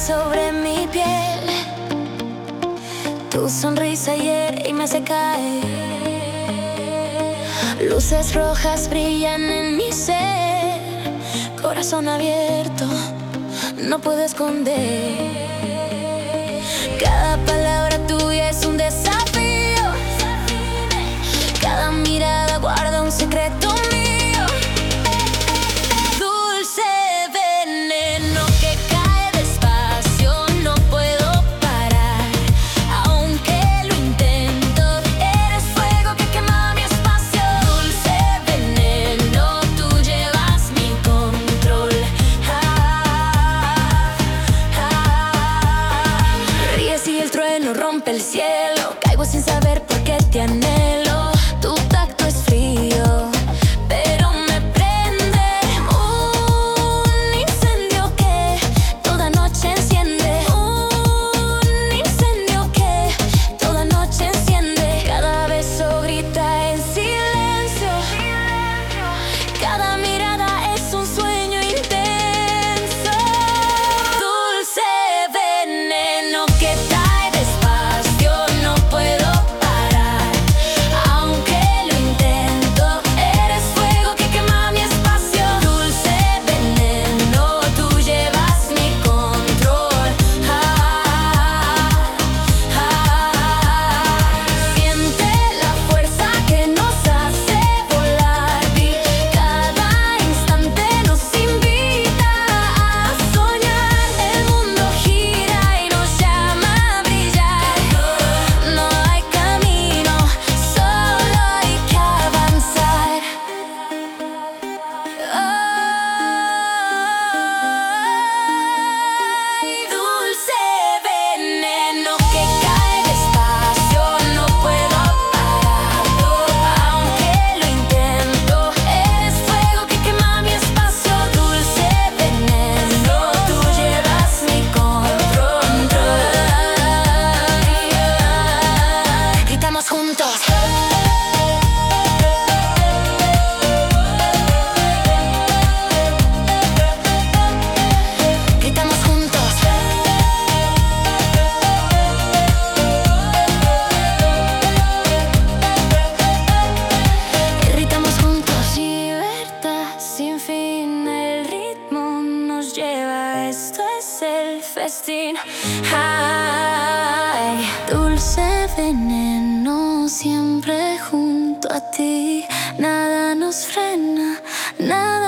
sobre mi piel. Tu sonrisa hiere y me hace caer. Luces rojas brillan en mi ser. Corazón abierto, no puedo esconder. Cada palabra tuya es un desafío. Cada mirada guarda un secreto mío. Dulce veneno que cae despacio, no puedo parar. Aunque lo intento, eres fuego que quema mi espacio. Dulce veneno, tú llevas mi control. Ríes y el trueno rompe el cielo. Caigo sin saber por qué te anhelo. Tu tacto es frío, pero me prende. Un incendio que toda noche enciende. Un incendio que toda noche enciende. Cada beso grita en silencio. Cada mirada es un sueño intenso. Dulce veneno que cae despacio, no puedo parar. Aunque lo intento, eres fuego que quema mi espacio. Dulce veneno, tú llevas mi control. Siente la fuerza que nos hace volar. Cada instante nos invita a soñar. El mundo gira y nos llama a brillar. No hay camino, solo hay que avanzar. Dulce veneno que cae despacio, no puedo parar. Aunque lo intento, eres fuego que quema mi espacio. Dulce veneno, tú llevas mi control. Gritamos juntos. Gritamos juntos. Gritamos juntos. Libertad sin fin, el ritmo nos lleva. Esto es el festín. Ay, dulce veneno, siempre junto a ti. Nada nos frena, nada